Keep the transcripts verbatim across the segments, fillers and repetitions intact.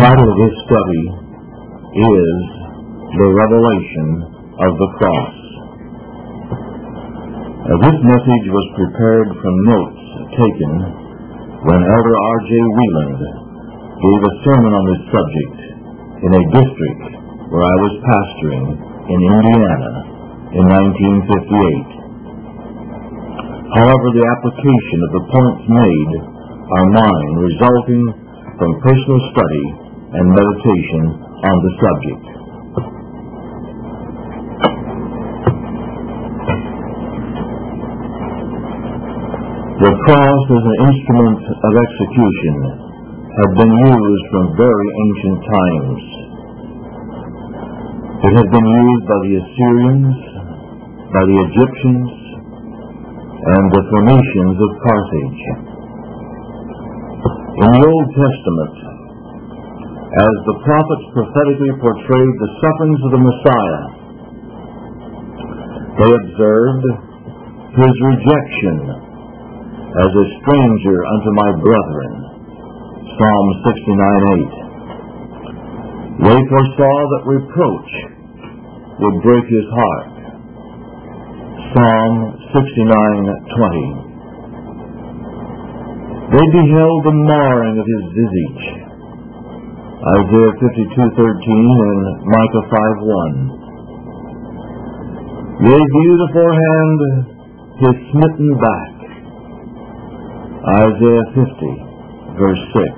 title of this study is The Revelation of the Cross. Uh, this message was prepared from notes taken when Elder R J Wieland gave a sermon on this subject in a district where I was pastoring in Indiana in nineteen fifty-eight. However, the application of the points made are mine, resulting from personal study and meditation on the subject. The cross as an instrument of execution had been used from very ancient times. It had been used by the Assyrians, by the Egyptians, and the Phoenicians of Carthage. In the Old Testament, as the prophets prophetically portrayed the sufferings of the Messiah, they observed his rejection as a stranger unto my brethren, Psalm sixty-nine eight. They foresaw that reproach would break his heart, Psalm sixty-nine twenty. They beheld the marring of his visage, Isaiah fifty-two thirteen and Micah five one. They viewed aforehand his smitten back, Isaiah fifty verse six.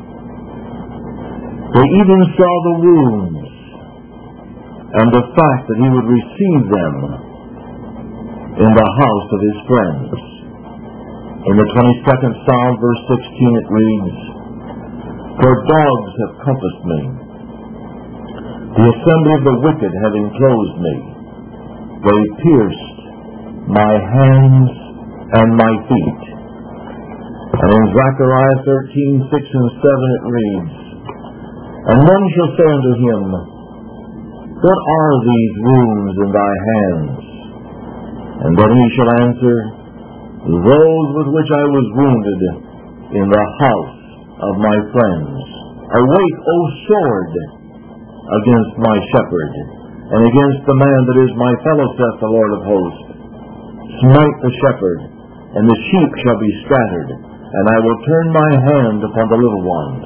They even saw the wounds and the fact that he would receive them in the house of his friends. In the twenty-second Psalm, verse sixteen, it reads, For dogs have compassed me, the assembly of the wicked have enclosed me. They pierced my hands and my feet. And in Zechariah thirteen six and seven it reads, And one shall say unto him, What are these wounds in thy hands? And then he shall answer, Those with which I was wounded in the house of my friends. Awake, O sword, against my shepherd, and against the man that is my fellow, saith the Lord of hosts. Smite the shepherd, and the sheep shall be scattered, and I will turn my hand upon the little ones.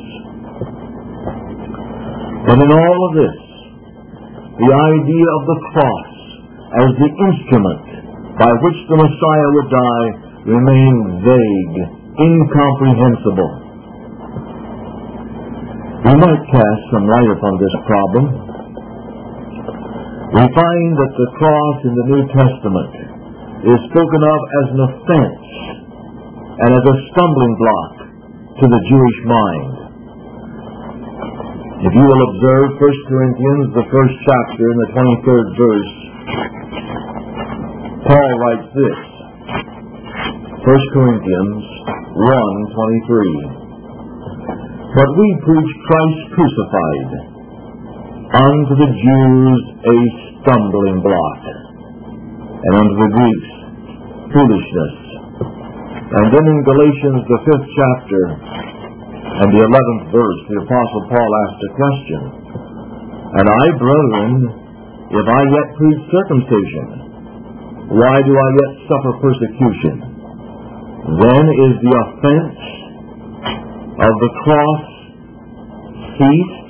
But in all of this, the idea of the cross as the instrument by which the Messiah would die remained vague, incomprehensible. We might cast some light upon this problem. We find that the cross in the New Testament is spoken of as an offense and as a stumbling block to the Jewish mind. If you will observe First Corinthians, the first chapter, in the twenty-third verse, Paul writes this, First Corinthians one twenty-three, But we preach Christ crucified, unto the Jews a stumbling block, and unto the Greeks foolishness. And then in Galatians, the fifth chapter, and the eleventh verse, the Apostle Paul asked a question, And I, brethren, if I yet preach circumcision, why do I yet suffer persecution? Then is the offense of the cross ceased?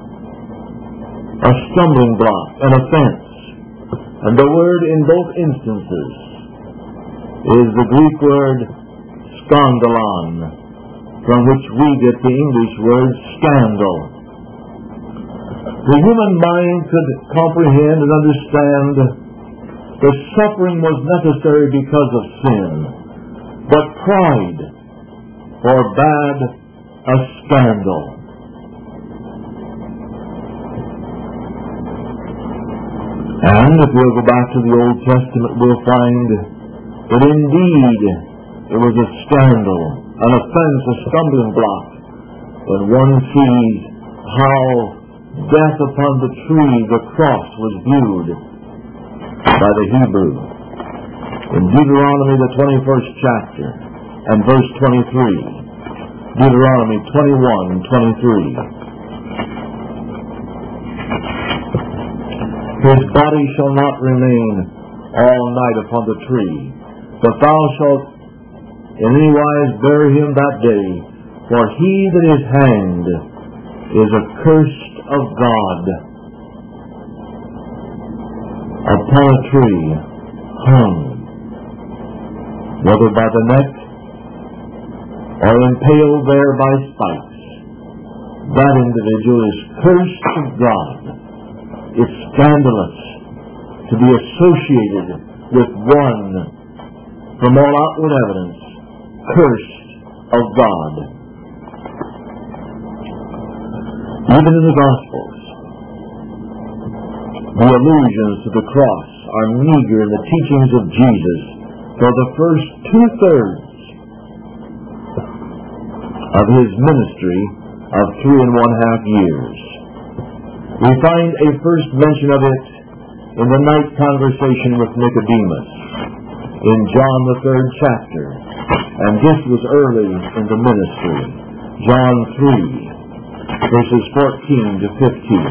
A stumbling block, an offense. And the word in both instances is the Greek word skandalon, from which we get the English word scandal. The human mind could comprehend and understand that suffering was necessary because of sin, but pride forbade a scandal. And if we'll go back to the Old Testament, we'll find that indeed it was a scandal, an offense, a stumbling block, when one sees how death upon the tree, the cross, was viewed by the Hebrew. In Deuteronomy, the twenty-first chapter, and verse twenty-three, Deuteronomy twenty-one twenty-three, His body shall not remain all night upon the tree, but thou shalt in any wise bury him that day. For he that is hanged is accursed of God. Upon a tree, hung, whether by the neck or impaled there by spikes, that individual is cursed of God. It's scandalous to be associated with one, from all outward evidence, cursed of God. Even in the Gospels, the allusions to the cross are meager in the teachings of Jesus for the first two-thirds of his ministry of three and one half years. We find a first mention of it in the night conversation with Nicodemus in John the third chapter, and this was early in the ministry. John three, verses fourteen to fifteen.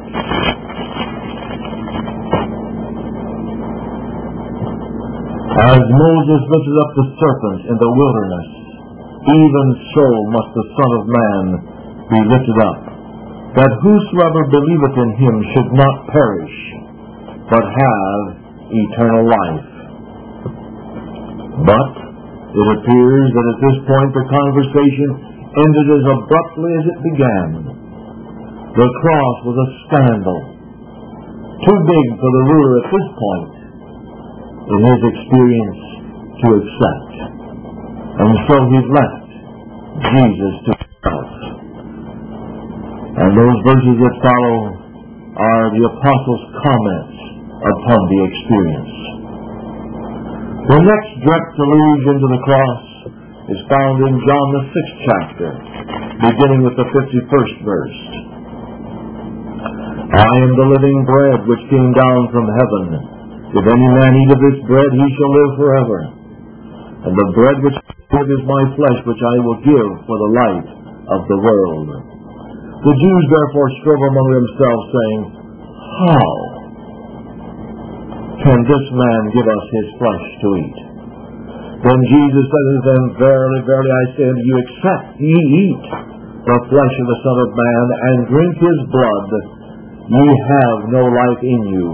As Moses lifted up the serpent in the wilderness, even so must the Son of Man be lifted up, that whosoever believeth in him should not perish, but have eternal life. But it appears that at this point the conversation ended as abruptly as it began. The cross was a scandal, too big for the ruler at this point, in his experience, to accept. And so he left Jesus to himself. And those verses that follow are the Apostles' comments upon the experience. The next direct allusion to the cross is found in John the sixth chapter, beginning with the fifty-first verse. I am the living bread which came down from heaven. If any man eat of this bread, he shall live forever. And the bread which I give is my flesh, which I will give for the life of the world. The Jews therefore strove among themselves, saying, How can this man give us his flesh to eat? Then Jesus said unto them, Verily, verily, I say unto you, except ye eat the flesh of the Son of Man, and drink his blood, ye have no life in you.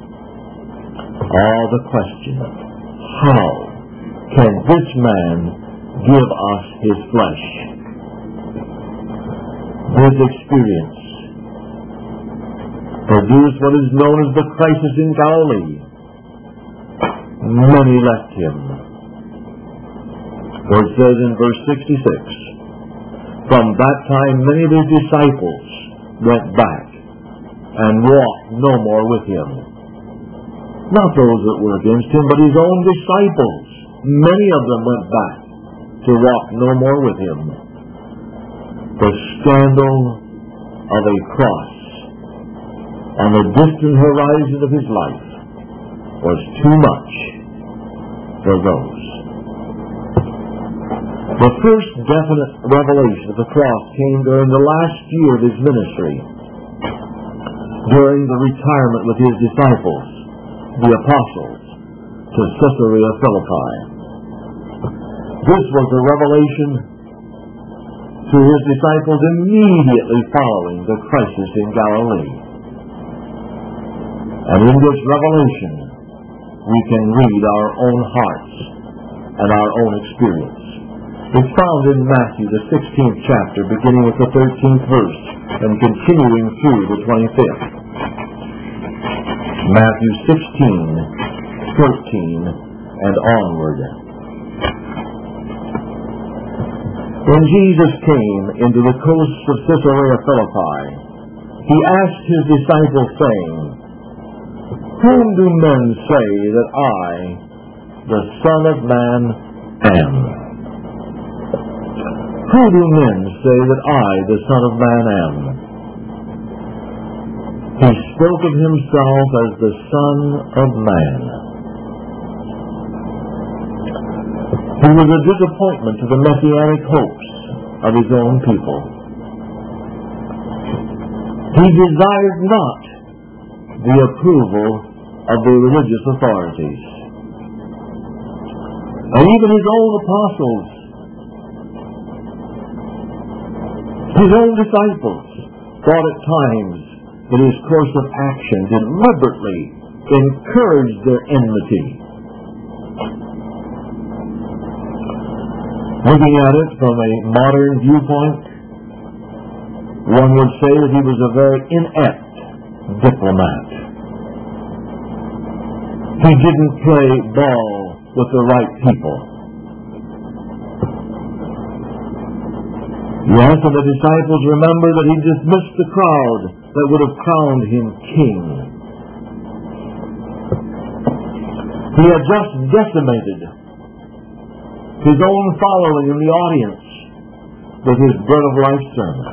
All the question, how can this man give us his flesh? His experience produced what is known as the crisis in Galilee. Many left him. For it says in verse sixty-six, From that time many of his disciples went back and walked no more with him. Not those that were against him, but his own disciples. Many of them went back to walk no more with him. The scandal of a cross on the distant horizon of his life was too much for those. The first definite revelation of the cross came during the last year of his ministry, during the retirement with his disciples, the apostles, to Caesarea Philippi. This was a revelation to his disciples immediately following the crisis in Galilee. And in this revelation, we can read our own hearts and our own experience. It's found in Matthew, the sixteenth chapter, beginning with the thirteenth verse and continuing through the twenty-fifth. Matthew sixteen, thirteen, and onward. When Jesus came into the coasts of Caesarea Philippi, he asked his disciples, saying, Whom do men say that I, the Son of Man, am? Who do men say that I, the Son of Man, am? He spoke of himself as the Son of Man. He was a disappointment to the messianic hopes of his own people. He desired not the approval of the religious authorities. And even his own apostles, his own disciples, thought at times that his course of action deliberately encouraged their enmity. Looking at it from a modern viewpoint, one would say that he was a very inept diplomat. He didn't play ball with the right people. Yes, and the disciples remember that he dismissed the crowd that would have crowned him king. He had just decimated his own following in the audience with his Bread of Life sermon.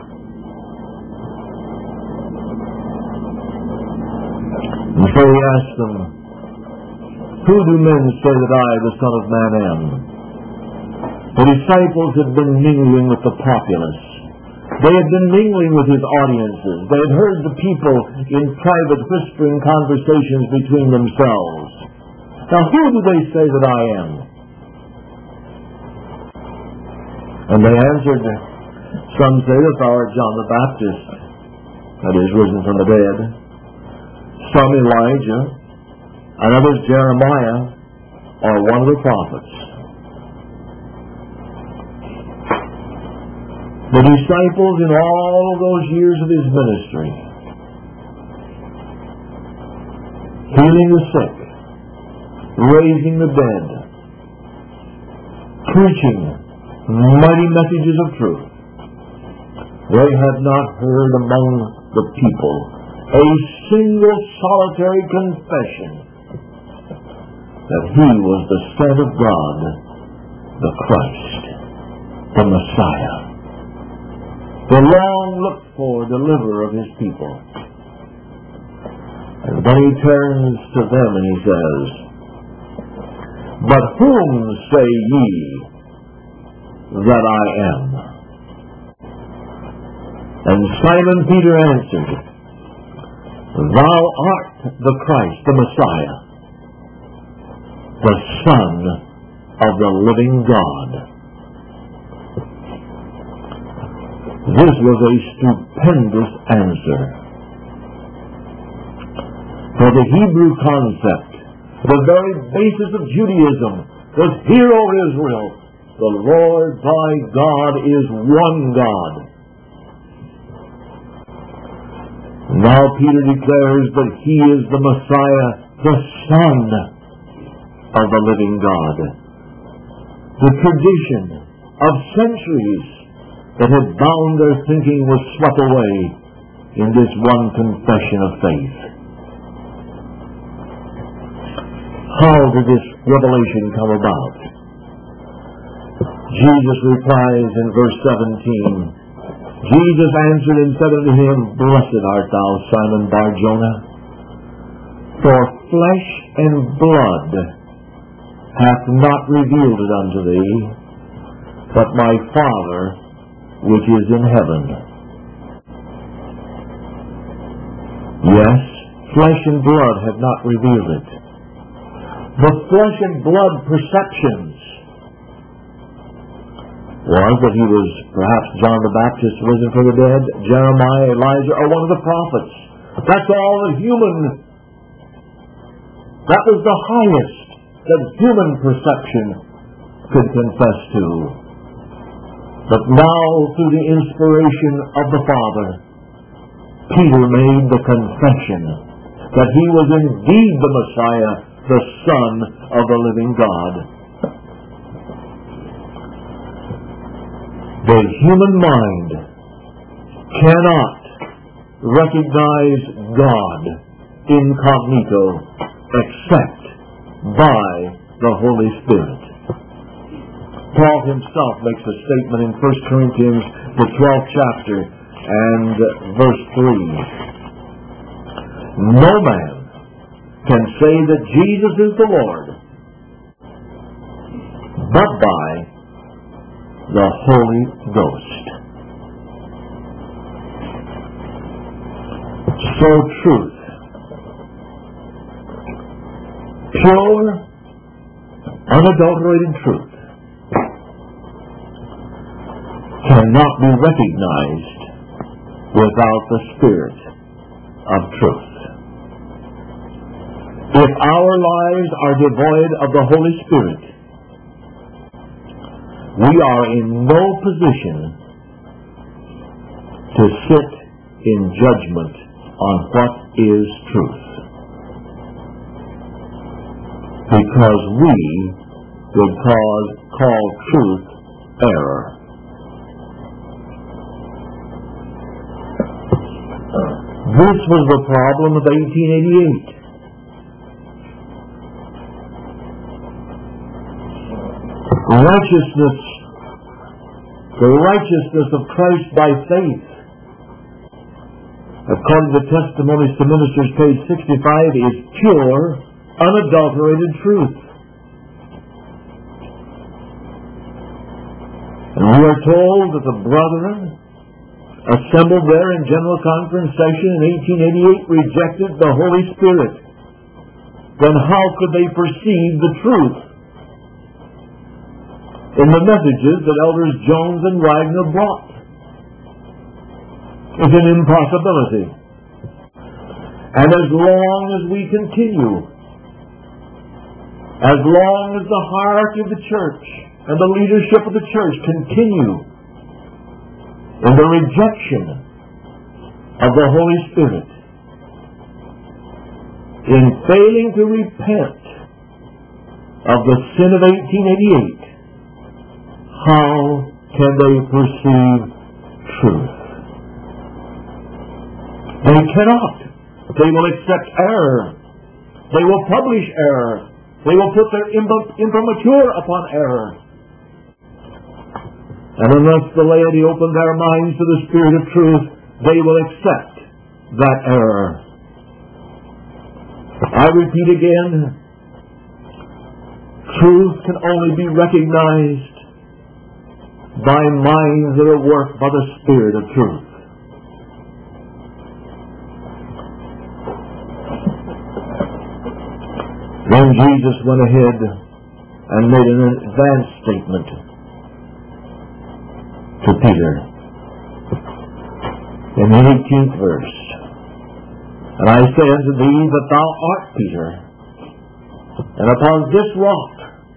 And so he asked them, "Who do men say that I, the Son of Man, am?" The disciples had been mingling with the populace. They had been mingling with his audiences. They had heard the people in private whispering conversations between themselves. Now, who do they say that I am? And they answered, "Some say that thou art John the Baptist, that is, risen from the dead. Some Elijah, and others Jeremiah, or one of the prophets." The disciples in all those years of his ministry, healing the sick, raising the dead, preaching mighty messages of truth, they had not heard among the people a single solitary confession that he was the Son of God, the Christ, the Messiah, the long-looked-for deliverer of his people. And then he turns to them and he says, "But whom say ye that I am?" And Simon Peter answered, "Thou art the Christ, the Messiah, the Son of the living God." This was a stupendous answer. For the Hebrew concept, the very basis of Judaism, was, "Hear, O Israel, the Lord thy God is one God." Now Peter declares that he is the Messiah, the Son of the living God. The tradition of centuries that had bound their thinking was swept away in this one confession of faith. How did this revelation come about? Jesus replies in verse seventeen, "Jesus answered and said unto him, Blessed art thou, Simon Bar-Jonah, for flesh and blood hath not revealed it unto thee, but my Father which is in heaven." Yes, flesh and blood have not revealed it. The flesh and blood perceptions was that he was perhaps John the Baptist risen from the dead, Jeremiah, Elijah, or one of the prophets. That's all the human, that was the highest that human perception could confess to. But now, through the inspiration of the Father, Peter made the confession that he was indeed the Messiah, the Son of the living God. The human mind cannot recognize God incognito except by the Holy Spirit. Paul himself makes a statement in First Corinthians, the twelfth chapter, and verse three. No man can say that Jesus is the Lord but by the Holy Ghost. So truth Pure, unadulterated truth cannot be recognized without the Spirit of truth. If our lives are devoid of the Holy Spirit, we are in no position to sit in judgment on what is truth, because we would cause, call truth error. This was the problem of eighteen eighty-eight. Righteousness, the righteousness of Christ by faith, according to Testimonies to Ministers, page sixty-five, is pure, unadulterated truth. And we are told that the brethren assembled there in General Conference session in eighteen eighty-eight rejected the Holy Spirit. Then how could they perceive the truth in the messages that Elders Jones and Wagner brought? It's an impossibility. And as long as we continue, as long as the hierarchy of the church and the leadership of the church continue in the rejection of the Holy Spirit, in failing to repent of the sin of eighteen eighty-eight, how can they perceive truth? They cannot. They will accept error. They will publish error. They will put their imprimatur upon error. And unless the laity open their minds to the Spirit of truth, they will accept that error. I repeat again, truth can only be recognized by minds that are worked by the Spirit of truth. Then Jesus went ahead and made an advanced statement to Peter in the eighteenth verse. And I say unto thee that thou art Peter, and upon this rock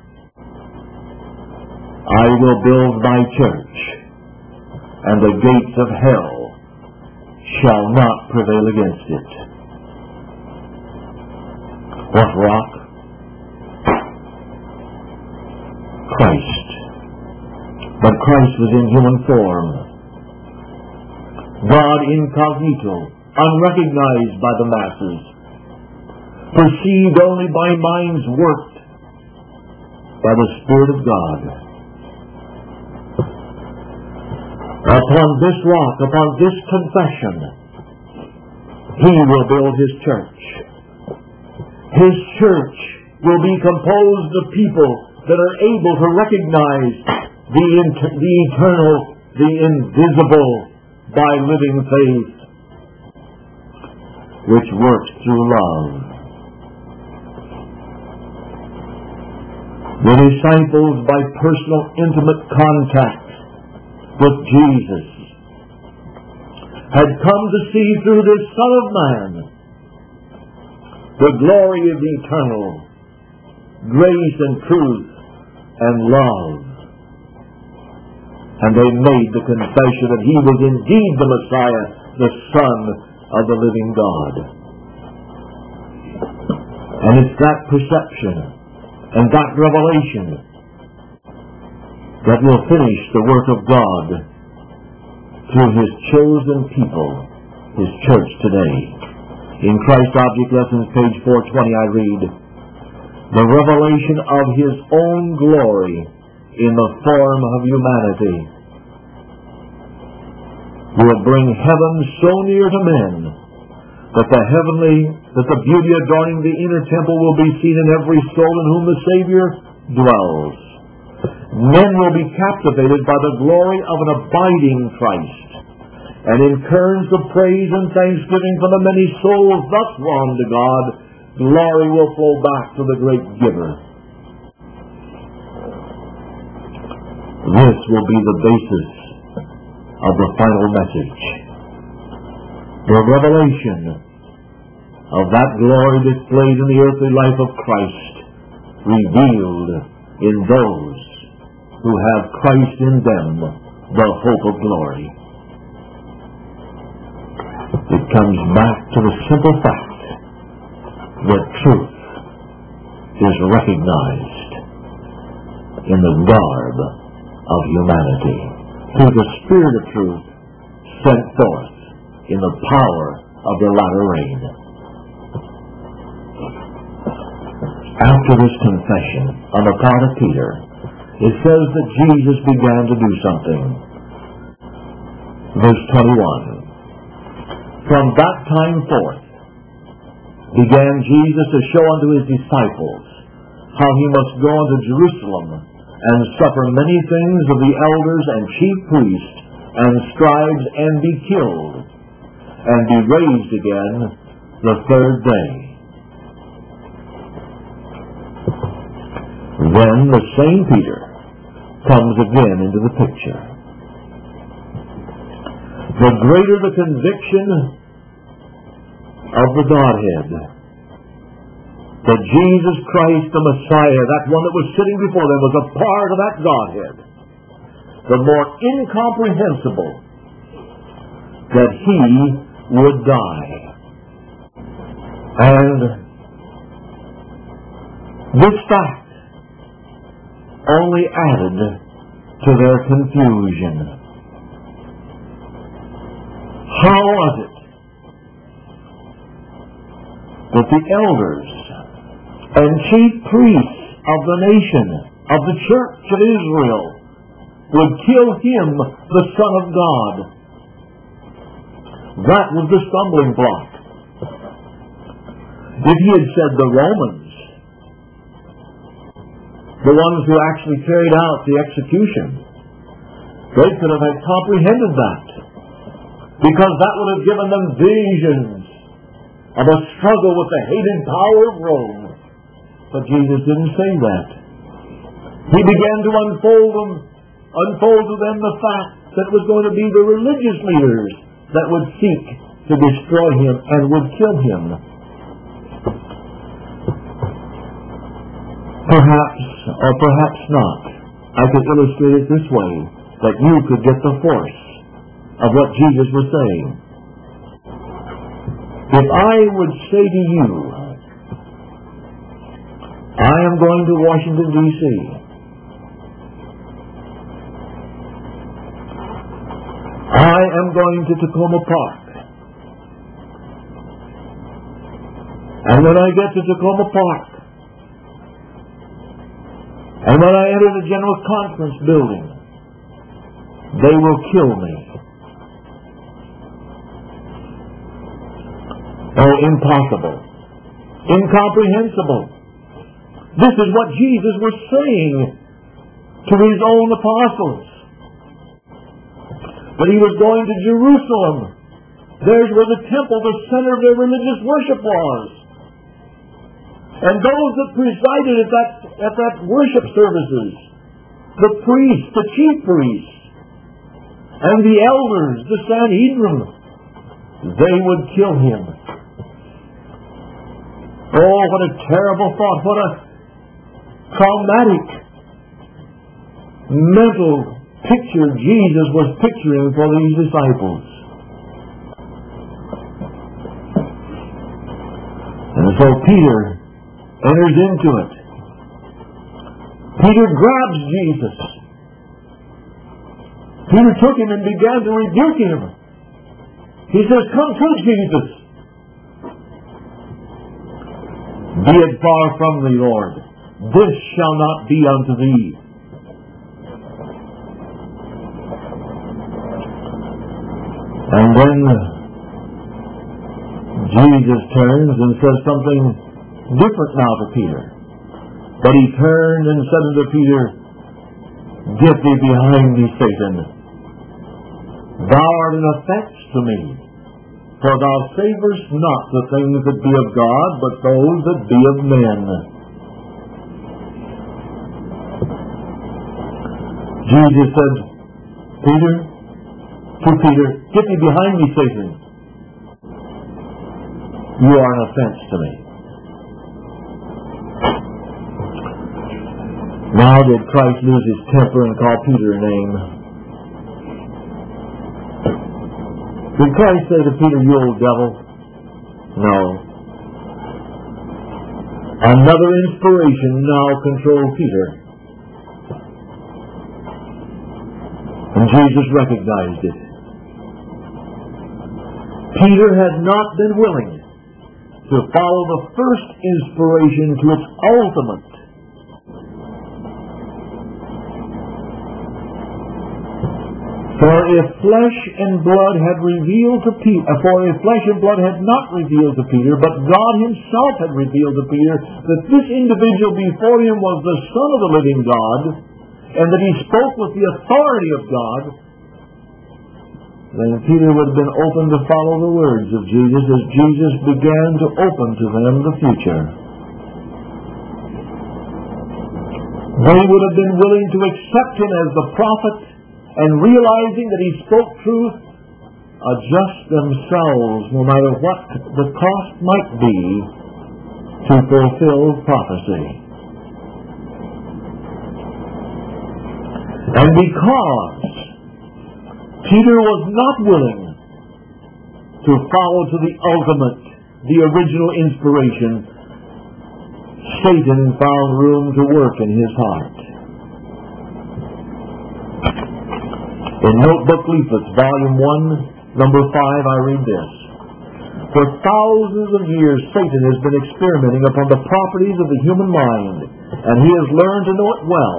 I will build my church, and the gates of hell shall not prevail against it. What rock? Christ. But Christ was in human form. God incognito, unrecognized by the masses, perceived only by minds worked by the Spirit of God. Upon this rock, upon this confession, He will build His church. His church will be composed of people that are able to recognize the, inter- the eternal, the invisible, by living faith, which works through love. The disciples, by personal, intimate contact with Jesus, had come to see through this Son of Man the glory of the eternal, grace and truth and love. And they made the confession that He was indeed the Messiah, the Son of the living God. And it's that perception and that revelation that will finish the work of God through His chosen people, His church today. In Christ Object Lessons, page four twenty, I read, the revelation of His own glory in the form of humanity will bring heaven so near to men that the heavenly, that the beauty adorning the inner temple will be seen in every soul in whom the Savior dwells. Men will be captivated by the glory of an abiding Christ, and in currents of praise and thanksgiving for the many souls thus won to God, glory will flow back to the great giver. This will be the basis of the final message. The revelation of that glory displayed in the earthly life of Christ, revealed in those who have Christ in them, the hope of glory. It comes back to the simple fact that truth is recognized in the garb of humanity, through the Spirit of truth sent forth in the power of the latter rain. After this confession on the part of Peter, it says that Jesus began to do something. Verse twenty-one. From that time forth began Jesus to show unto his disciples how he must go unto Jerusalem and suffer many things of the elders and chief priests and scribes, and be killed, and be raised again the third day. Then the same Peter comes again into the picture. The greater the conviction of the Godhead, that Jesus Christ the Messiah, that one that was sitting before them, was a part of that Godhead, the more incomprehensible that he would die. And this fact only added to their confusion. How was it that the elders and chief priests of the nation, of the church of Israel, would kill him, the Son of God? That was the stumbling block. If he had said the Romans, the ones who actually carried out the execution, they could have comprehended that, because that would have given them visions of a struggle with the hated power of Rome. But Jesus didn't say that. He began to unfold them, unfold to them the fact that it was going to be the religious leaders that would seek to destroy him and would kill him. Perhaps, or perhaps not, I could illustrate it this way, that you could get the force of what Jesus was saying. If I would say to you, I am going to Washington, D C I am going to Tacoma Park. And when I get to Tacoma Park, and when I enter the General Conference building, they will kill me. Oh, impossible. Incomprehensible. This is what Jesus was saying to his own apostles. But he was going to Jerusalem. There's where the temple, the center of their religious worship, was. And those that presided at that, at that worship services, the priests, the chief priests, and the elders, the Sanhedrin, they would kill him. Oh, what a terrible thought. What a traumatic mental picture Jesus was picturing for these disciples. And so Peter enters into it. Peter grabs Jesus. Peter took him and began to rebuke him. He says, "Come to Jesus. Be it far from thee, Lord. This shall not be unto thee." And then Jesus turns and says something different now to Peter. But he turned and said unto Peter, "Get thee behind me, Satan. Thou art an offense to me, For thou savorest not the things that be of God, but those that be of men. Jesus said, Peter, to Peter, get thee behind me, Satan. You are an offense to me. Now did Christ lose his temper and call Peter a name? Did Christ say to Peter, you old devil? No. Another inspiration now controlled Peter. And Jesus recognized it. Peter had not been willing to follow the first inspiration to its ultimate. For if flesh and blood had revealed to Peter, for if flesh and blood had not revealed to Peter, but God himself had revealed to Peter that this individual before him was the Son of the living God, and that he spoke with the authority of God, then Peter would have been open to follow the words of Jesus as Jesus began to open to them the future. They would have been willing to accept him as the prophet, and realizing that he spoke truth, adjust themselves, no matter what the cost might be, to fulfill prophecy. And because Peter was not willing to follow to the ultimate, the original inspiration, Satan found room to work in his heart. In Notebook Leaflets, Volume one, Number five, I read this. For thousands of years, Satan has been experimenting upon the properties of the human mind, and he has learned to know it well.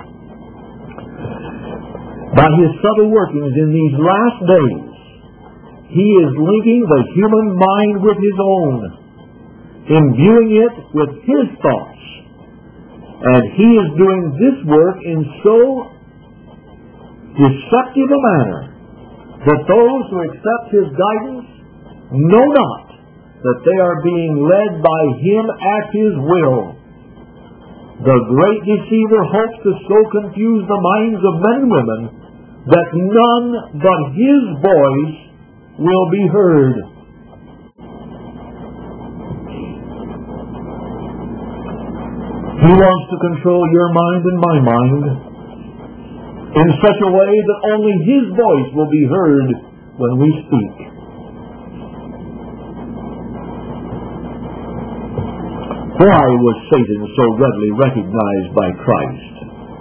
By his subtle workings in these last days, he is linking the human mind with his own, imbuing it with his thoughts, and he is doing this work in so deceptive a manner that those who accept his guidance know not that they are being led by him at his will. The great deceiver hopes to so confuse the minds of men and women that none but his voice will be heard. He wants to control your mind and my mind in such a way that only his voice will be heard when we speak. Why was Satan so readily recognized by Christ?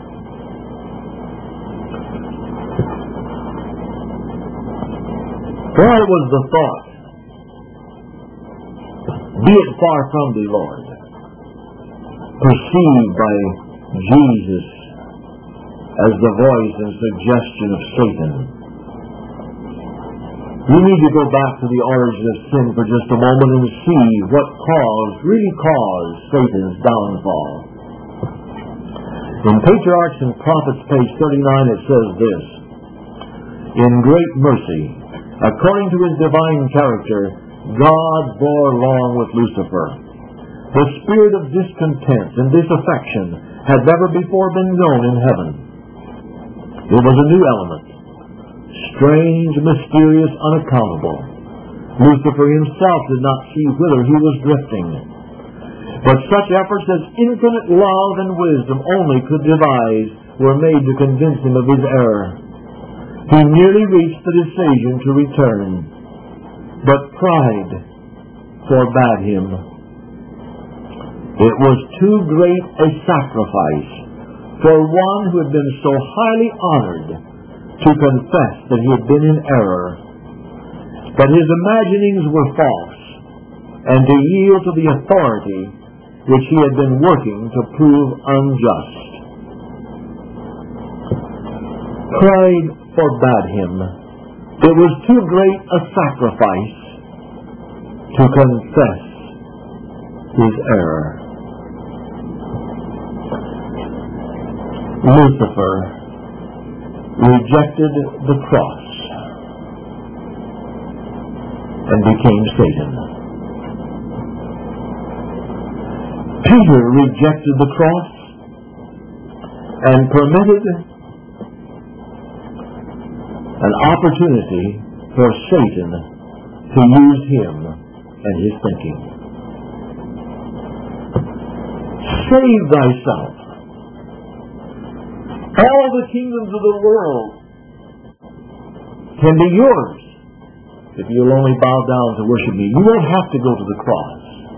Why was the thought, be it far from thee, Lord, perceived by Jesus as the voice and suggestion of Satan? We need to go back to the origin of sin for just a moment and see what caused, really caused Satan's downfall. In Patriarchs and Prophets, page thirty-nine, it says this: In great mercy, according to his divine character, God bore long with Lucifer. The spirit of discontent and disaffection had never before been known in heaven. It was a new element, strange, mysterious, unaccountable. Lucifer himself did not see whither he was drifting. But such efforts as infinite love and wisdom only could devise were made to convince him of his error. He nearly reached the decision to return, but pride forbade him. It was too great a sacrifice for one who had been so highly honored to confess that he had been in error, that his imaginings were false, and to yield to the authority which he had been working to prove unjust. Pride forbade him. It was too great a sacrifice to confess his error. Lucifer rejected the cross and became Satan. Peter rejected the cross and permitted an opportunity for Satan to use him and his thinking. Save thyself. All the kingdoms of the world can be yours if you'll only bow down to worship me. You won't have to go to the cross.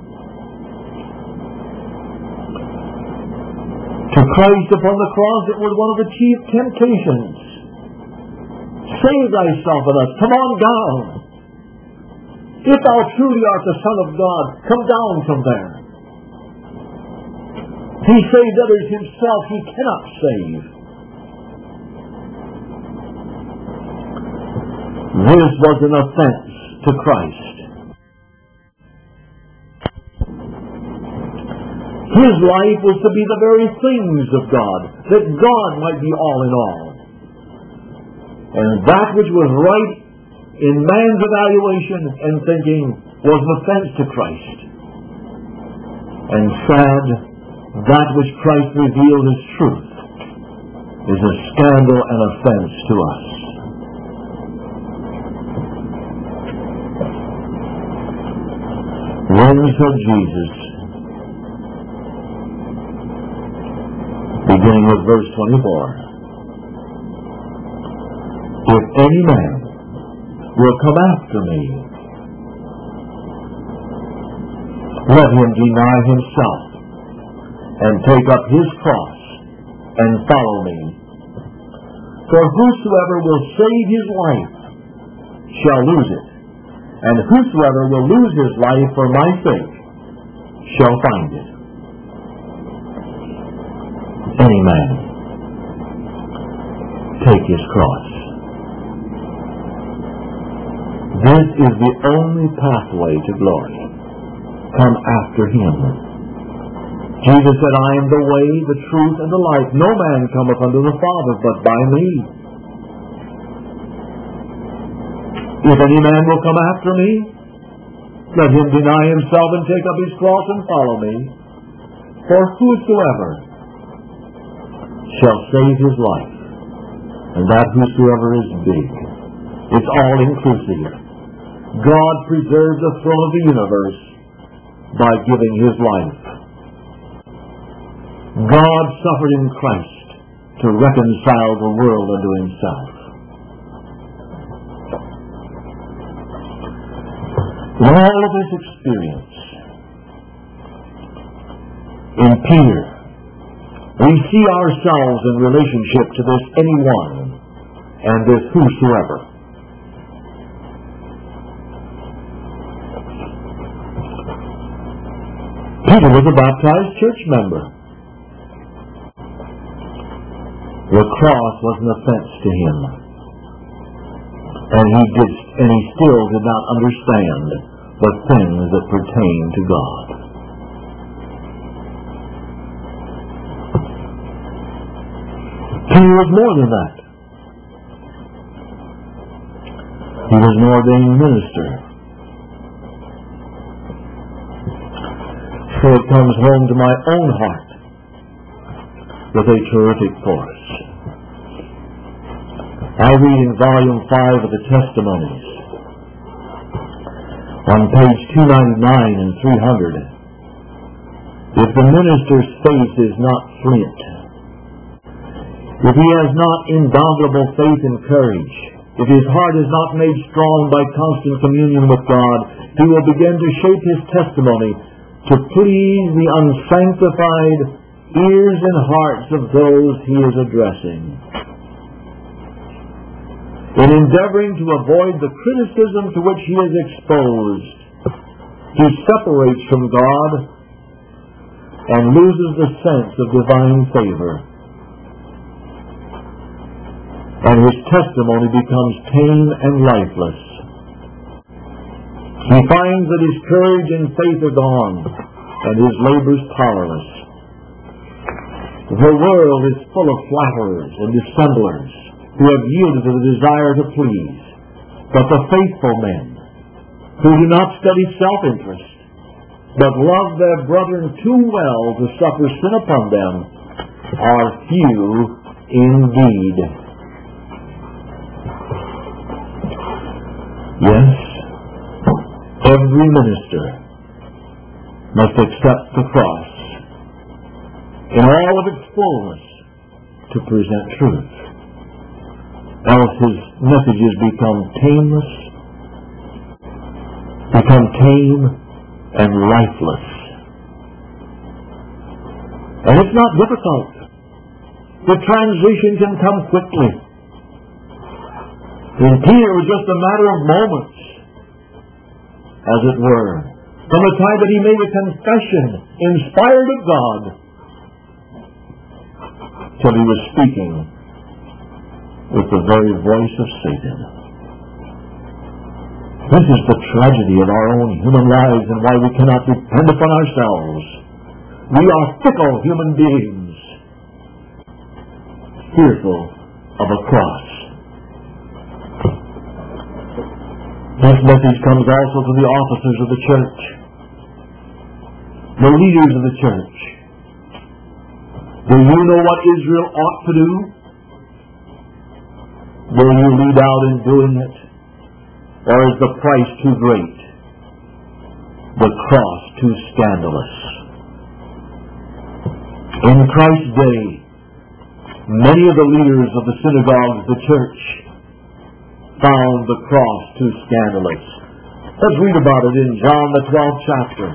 To Christ upon the cross, it was one of the chief temptations. Save thyself and us. Come on down. If thou truly art the Son of God, come down from there. He saved others himself. He cannot save. This was an offense to Christ. His life was to be the very things of God, that God might be all in all. And that which was right in man's evaluation and thinking was an offense to Christ. And sad, that which Christ revealed as truth is a scandal and offense to us. Then said Jesus, beginning with verse twenty-four, if any man will come after me, let him deny himself and take up his cross and follow me. For whosoever will save his life shall lose it, and whosoever will lose his life for my sake shall find it. Any man take his cross. This is the only pathway to glory. Come after him. Jesus said, I am the way, the truth, and the life. No man cometh unto the Father but by me. If any man will come after me, let him deny himself and take up his cross and follow me. For whosoever shall save his life, and that whosoever is big, it's all inclusive. God preserved the throne of the universe by giving his life. God suffered in Christ to reconcile the world unto himself. In all of this experience, in Peter, we see ourselves in relationship to this anyone and this whosoever. Peter was a baptized church member. The cross was an offense to him. And he did, and he still did not understand the things that pertain to God. He was more than that. He was an ordained minister. So it comes home to my own heart with a terrific force. I read in volume five of the Testimonies, on page two ninety-nine and three hundred, if the minister's faith is not flint, if he has not indomitable faith and courage, if his heart is not made strong by constant communion with God, he will begin to shape his testimony to please the unsanctified ears and hearts of those he is addressing. In endeavoring to avoid the criticism to which he is exposed, he separates from God and loses the sense of divine favor. And his testimony becomes tame and lifeless. He finds that his courage and faith are gone, and his labors powerless. The world is full of flatterers and dissemblers who have yielded to the desire to please. But the faithful men, who do not study self-interest, but love their brethren too well to suffer sin upon them, are few indeed. Yes, every minister must accept the cross in all of its fullness to present truth. Else his messages become tameless, become tame and lifeless. And it's not difficult. The transition can come quickly. In Peter, it was just a matter of moments, as it were, from the time that he made a confession inspired of God till he was speaking with the very voice of Satan. This is the tragedy of our own human lives and why we cannot depend upon ourselves. We are fickle human beings, fearful of a cross. This message comes also to the officers of the church, the leaders of the church. Do you know what Israel ought to do? Will you lead out in doing it? Or is the price too great? The cross too scandalous? In Christ's day, many of the leaders of the synagogues of the church found the cross too scandalous. Let's read about it in John the twelfth chapter,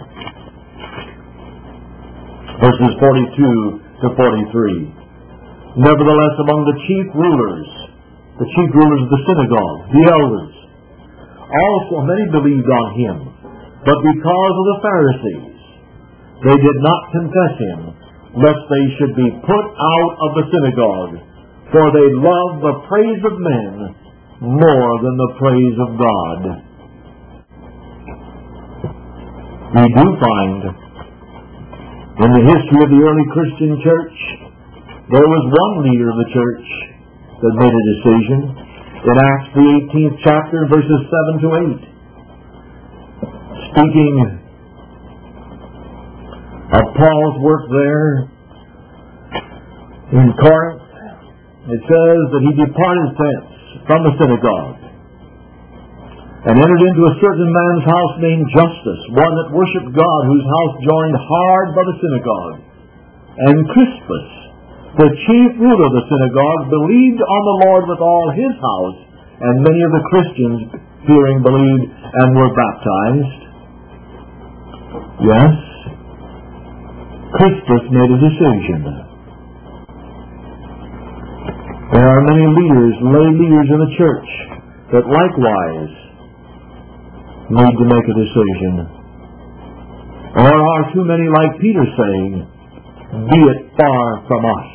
verses forty-two to forty-three. Nevertheless, among the chief rulers, the chief rulers of the synagogue, the elders, also many believed on him, but because of the Pharisees, they did not confess him, lest they should be put out of the synagogue, for they loved the praise of men more than the praise of God. We do find in the history of the early Christian church, there was one leader of the church that made a decision. In Acts the eighteenth chapter, verses seven to eight, speaking of Paul's work there in Corinth, it says that he departed thence from the synagogue and entered into a certain man's house named Justus, one that worshipped God, whose house joined hard by the synagogue. And Crispus, the chief ruler of the synagogue, believed on the Lord with all his house, and many of the Christians, hearing, believed and were baptized. Yes, Crispus made a decision. There are many leaders, lay leaders in the church, that likewise need to make a decision. Or are too many like Peter saying, "Be it far from us."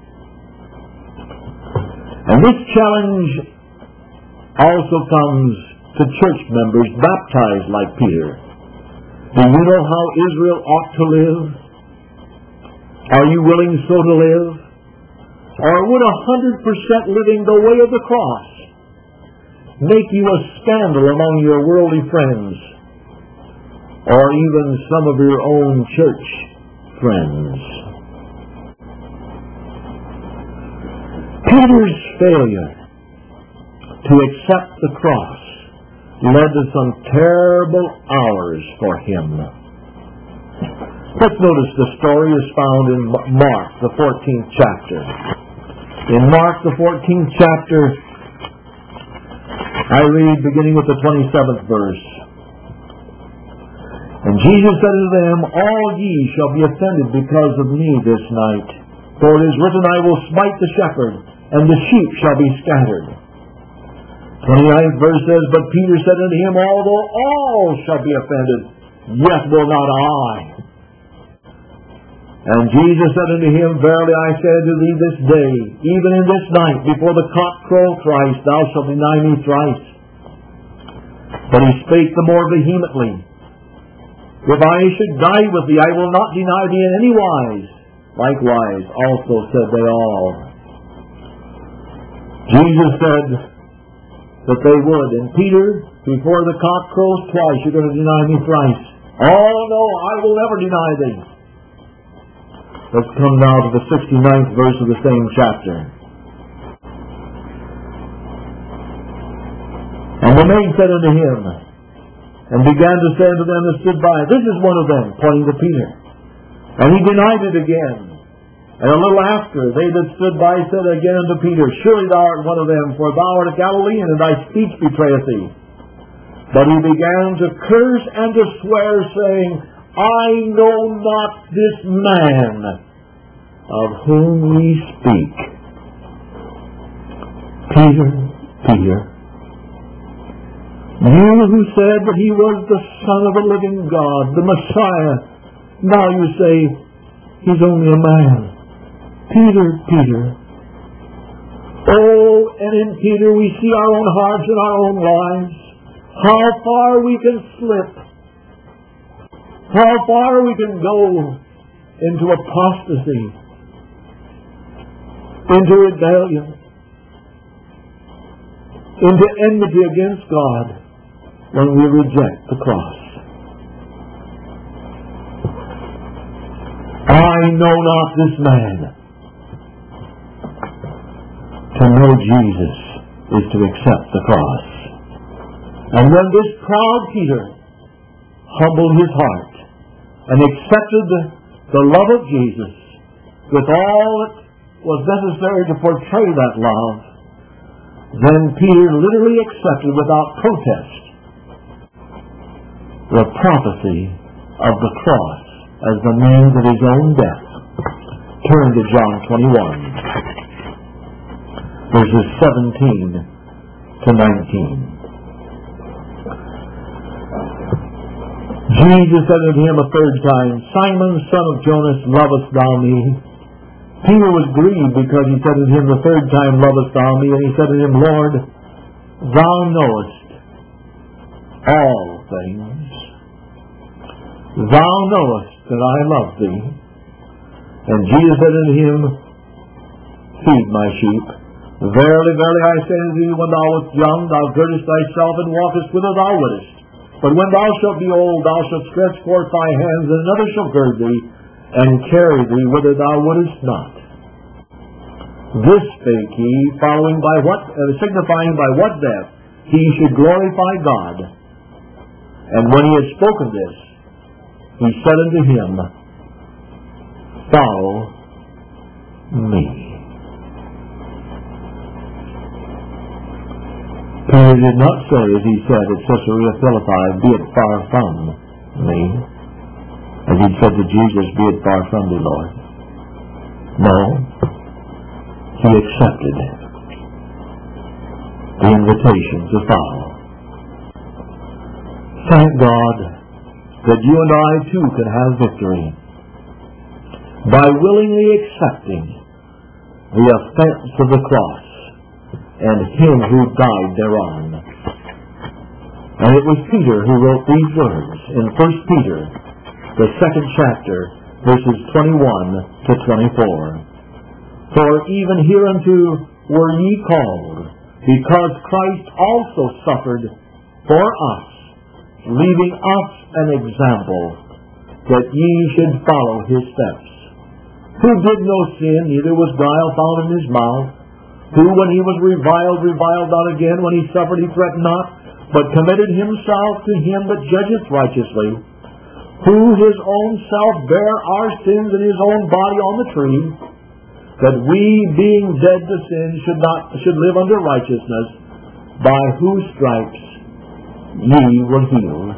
And this challenge also comes to church members baptized like Peter. Do you know how Israel ought to live? Are you willing so to live? Or would a hundred percent living the way of the cross make you a scandal among your worldly friends, or even some of your own church friends? Peter's failure to accept the cross led to some terrible hours for him. Let's notice the story is found in Mark, the fourteenth chapter. In Mark, the fourteenth chapter, I read beginning with the twenty-seventh verse. And Jesus said to them, "All ye shall be offended because of me this night. For it is written, I will smite the shepherd, and the sheep shall be scattered." twenty-ninth verse says, "But Peter said unto him, Although all shall be offended, yet will not I. And Jesus said unto him, Verily I say unto thee this day, even in this night, before the cock crow thrice, thou shalt deny me thrice." But he spake the more vehemently, "If I should die with thee, I will not deny thee in any wise." Likewise also said they all. Jesus said that they would, and Peter before the cock crows twice, you're going to deny me thrice. Oh, no, I will never deny thee. Let's come now to the sixty-ninth verse of the same chapter. And the maid said unto him, and began to say unto them that stood by, This is one of them, pointing to Peter. And he denied it again. And a little after, they that stood by said again unto Peter, Surely thou art one of them, for thou art a Galilean, and thy speech betrayeth thee. But he began to curse and to swear, saying, I know not this man of whom ye speak. Peter, Peter, you who said that he was the Son of the living God, the Messiah, now you say he's only a man. Peter, Peter. Oh, and in Peter we see our own hearts and our own lives. How far we can slip. How far we can go into apostasy, into rebellion, into enmity against God when we reject the cross. I know not this man. To know Jesus is to accept the cross. And when this proud Peter humbled his heart and accepted the, the love of Jesus with all that was necessary to portray that love, then Peter literally accepted without protest the prophecy of the cross as the means of his own death. Turn to John twenty-one, verses seventeen to nineteen. Jesus said unto him a third time, Simon, son of Jonas, lovest thou me? Peter was grieved because he said unto him the third time, Lovest thou me? And he said unto him, Lord, thou knowest all things. Thou knowest that I love thee. And Jesus said unto him, Feed my sheep. Verily, verily, I say unto thee, when thou wast young, thou girdest thyself and walkest whither thou wouldest. But when thou shalt be old, thou shalt stretch forth thy hands, and another shall gird thee, and carry thee whither thou wouldest not. This spake he, following by what, uh, signifying by what death he should glorify God. And when he had spoken this, he said unto him, Follow me. Peter did not say, as he said at Caesarea Philippi, Be it far from me. As he said to Jesus, Be it far from thee, Lord. No. He accepted the invitation to follow. Thank God that you and I too can have victory by willingly accepting the offense of the cross and him who died thereon. And it was Peter who wrote these words in First Peter, the second chapter, verses twenty-one to twenty-four. For even hereunto were ye called, because Christ also suffered for us, leaving us an example, that ye should follow his steps. Who did no sin, neither was guile found in his mouth, who when he was reviled, reviled not again, when he suffered, he threatened not, but committed himself to him that judgeth righteously, who his own self bare our sins in his own body on the tree, that we, being dead to sin, should not should live under righteousness, by whose stripes ye were healed.